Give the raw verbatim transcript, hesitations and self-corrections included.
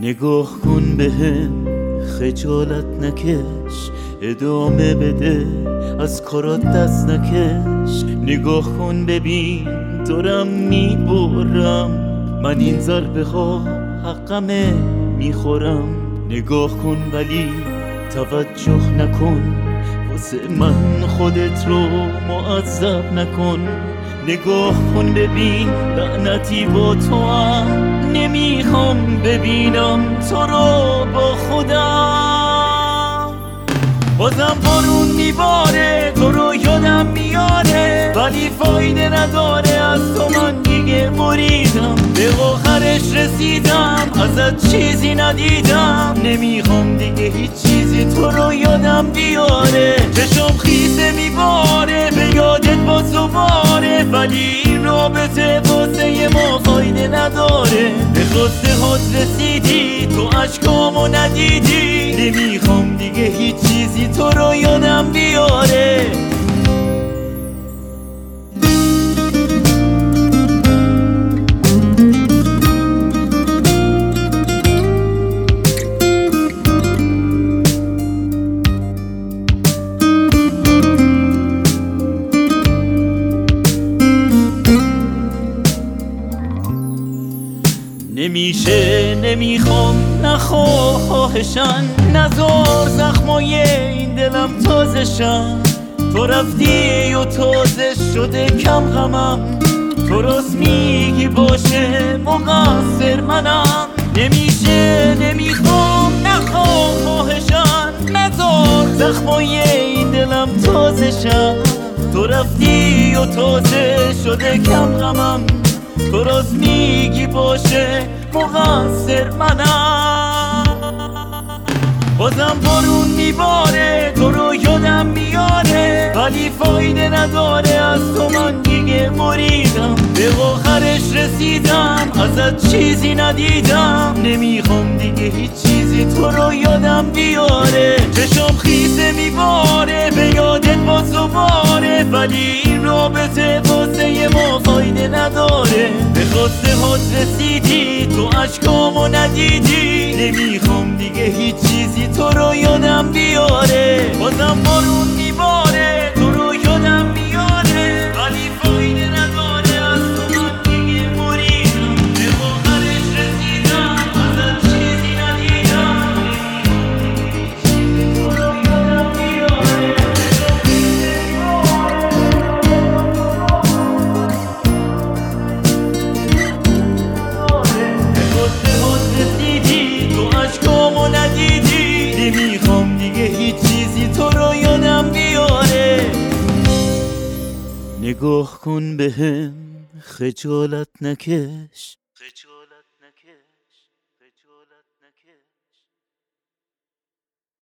نگاه کن بهم، خجالت نکش، ادامه بده، از کارات دست نکش. نگاه کن ببین دارم میبرم، من این ضربه ها حقمه میخورم. نگاه کن ولی توجه نکن، واسه من خودت رو معذب نکن. نگاه کن ببین لعنتی با تو هم، نمیخوام ببینم تو رو با خودم. بازم بارون میباره، تو رو یادم میاره، ولی فایده نداره، از تو من دیگه بریدم. به آخرش رسیدم، ازت چیزی ندیدم، نمیخوام دیگه هیچ چیزی تو رو یادم بیاره. چشم خیسه میباره، به یادت با زباره، ولی این رابطه واسه ما فایده نداره. به خواسته هات رسیدی، تو عشقامو ندیدی، نمیخوام دیگه هیچ چیزی تو رو یادم بیاره. نمیشه، نمیخوام، نخواهشن، نزار زخمای این دلم تازشن. تو رفتی و تازه شده کم غمم، تو راست میگی باشه مقصر منم. نمیشه، نمیخوام، نخواهشن، نزار زخمای این دلم تازشن. تو رفتی و تازه شده کم غمم، تو راست میگی باشه مقصر منم. بازم بارون میباره، تو رو یادم میاره، ولی فایده نداره، از تو من دیگه مریدم. به آخرش رسیدم، ازت چیزی ندیدم، نمیخوام دیگه هیچ چیزی تو رو یادم بیاره. چشم خیسه میباره، به یادت با زباره، ولی این رابطه واسه ما فایده نداره. به خواسته هات رسیدی، تو عشقامو ندیدی، نمیخوام دیگه هیچ چیزی تو رو یادم بیاره. بازم بارون میباره، تو رو یادم میاره، ولی فایده نداره، از تو من دیگه مریدم. به آخرش رسیدم، ازت چیزی ندیدم، تو رو یادم میاره. به خواسته هات رسیدی، تو عشقامو ندیدی، نمیخوام دیگه هیچ چیزی تو رو یادم بیاره. نگاه کن بهم، خجالت نکش.